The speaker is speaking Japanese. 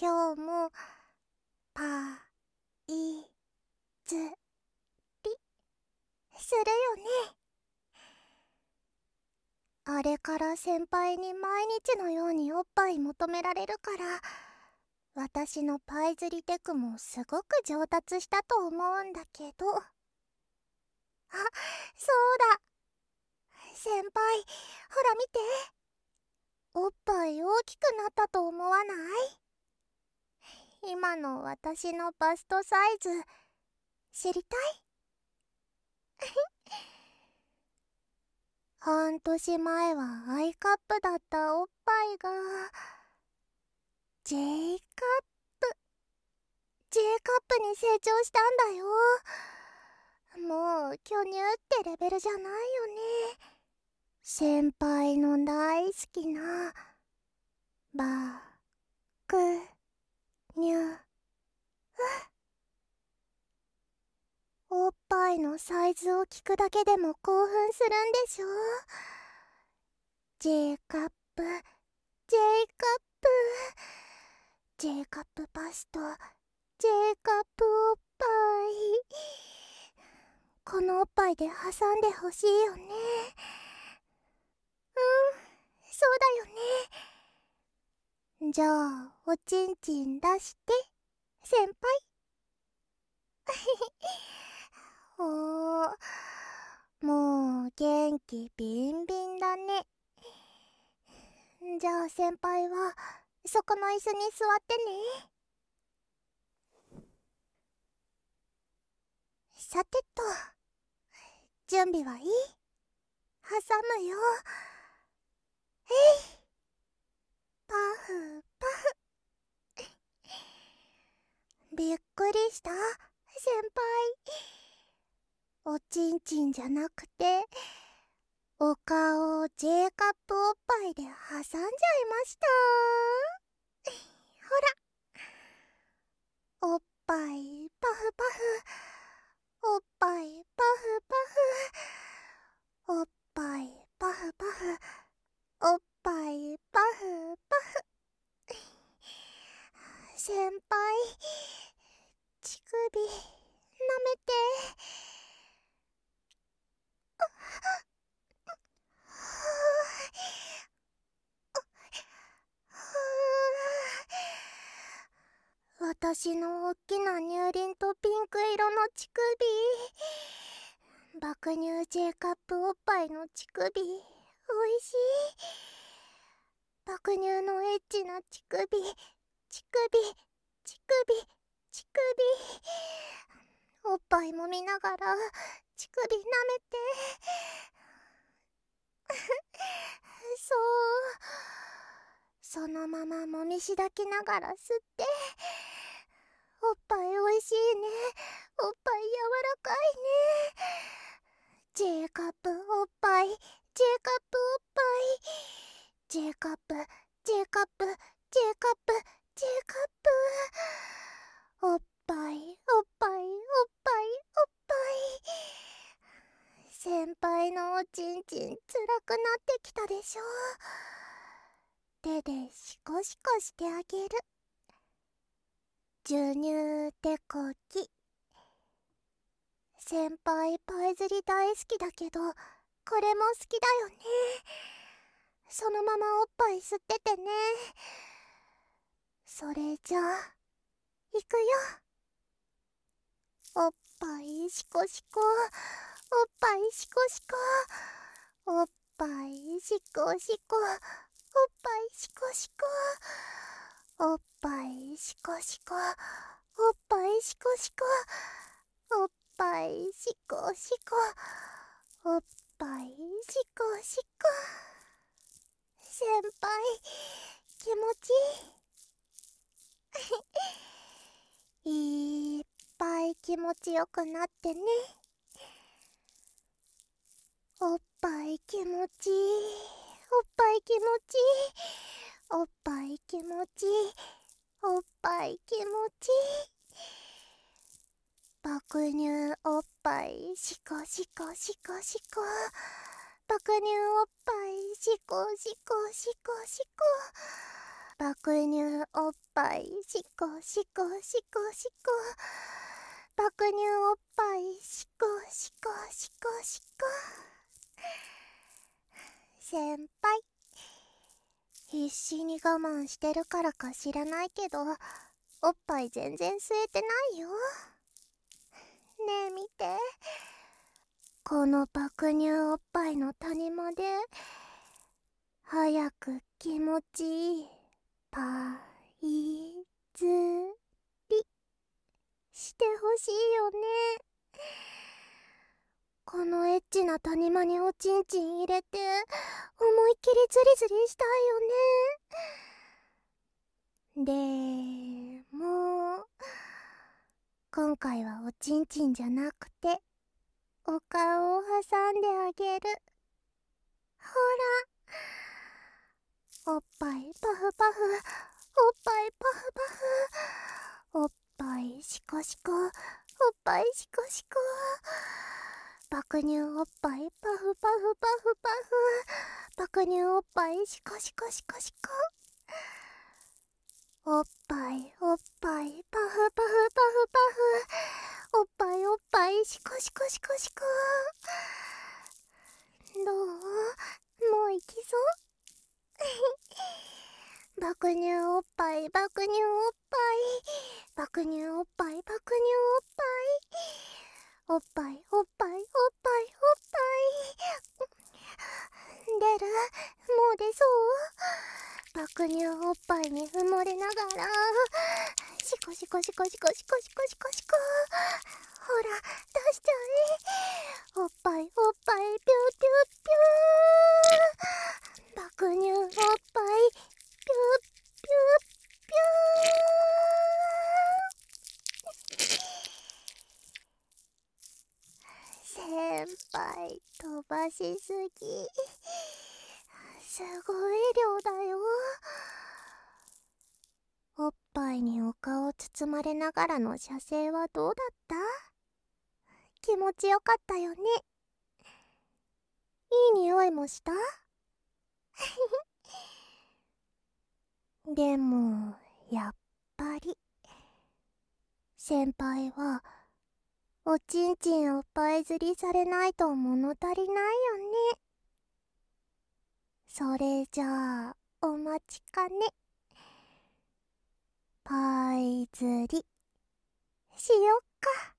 今日もパイズリするよね。あれから先輩に毎日のようにおっぱい求められるから、私のパイズリテクもすごく上達したと思うんだけど。あ、そうだ、先輩、ほら見て、おっぱい大きくなったと思わない？今の私のバストサイズ知りたい？半年前はアイカップだったおっぱいが J カップ J カップに成長したんだよ。もう巨乳ってレベルじゃないよね。先輩の大好きなバクニュ。おっぱいのサイズを聞くだけでも興奮するんでしょ？ J カップ J カップ J カップバスト J カップおっぱい。このおっぱいで挟んでほしいよね。そうだよね。じゃあおちんちん出して先輩。おー、もう元気ビンビンだね。じゃあ先輩はそこの椅子に座ってね。さてと、準備はいい？挟むよ。えい、パフパフ。びっくりした先輩。おちんちんじゃなくてお顔を J カップおっぱいで挟んじゃいました。ほら、おっぱいパフパフ、おっぱいパフパフ、おっぱいパフパフ、おっぱいパフパフ。先輩、乳首舐めて。私のおっきな乳輪とピンク色の乳首、爆乳 J カップおっぱいの乳首、おいしい。爆乳のエッチな乳首、乳首、乳首、乳首。おっぱいも見ながら乳首舐めて。そう、そのままもみしだきながら吸って。おっぱいおいしいね。おっぱい柔らかいね。J カップおっぱい、J カップおっぱい、J カップ J カップ J カップ J カップ、おっぱいおっぱいおっぱいおっぱい。先輩のおちんちんつらくなってきたでしょ。手でシコシコしてあげる。授乳手こき。先輩パイズリ大好きだけど、これも好きだよね。そのままおっぱい吸っててね。それじゃあいくよ。おっぱいシコシコ、おっぱいシコシコ、おっぱいシコシコ、おっぱいシコシコ、おっぱいシコシコ、おっぱいシコシコ、おっぱいシコシコ、おっぱいシコシコ。先輩、気持ちいい。いっぱい気持ちよくなってね。おっぱい気持ちいい。おっぱい気持ちいい。おっぱい気持ちいい。おっぱい気持ちいい。爆乳おっぱいシコシコシコシコ。爆乳おっぱいシコシコシコシコ。 爆乳おっぱいしこしこしこしこ、爆乳おっぱいしこしこしこしこ。先輩、必死に我慢してるからか知らないけど、おっぱい全然吸えてないよ。ねえ見て、この爆乳おっぱいの谷間で早く気持ちいいパイズリしてほしいよね。このエッチな谷間におちんちん入れて思いっきりズリズリしたいよね。でも今回はおちんちんじゃなくてお顔を挟んであげる。ほら、おっぱいパフパフ、おっぱいパフパフ、おっぱいシコシコ、おっぱいシコシコ、爆乳おっぱいパフパフパフパフ、爆乳おっぱいシコシコシコシコ、おっぱいおっぱいパフパフパフパフ、おっぱいおっぱいシコシコシコシコ。どう？もういきそう爆乳おっぱい爆乳おっぱい爆乳おっぱい爆乳おっぱい、おっぱいおっぱいおっぱいおっぱい出る。もう出そう。爆乳おっぱいに埋もれながらシコシコシコシコシコシコシコシコ。ほら出しちゃえ。おっぱいおっぱいピューピューピュー、爆乳おっぱいピューピューピュー。先輩飛ばしすぎ、すごい量だよ。おっぱいにお顔包まれながらの射精はどうだった？気持ちよかったよね。いい匂いもした？でもやっぱり先輩はおちんちんをパイ釣りされないと物足りないよね。それじゃあお待ちかね。パイ釣りしよっか。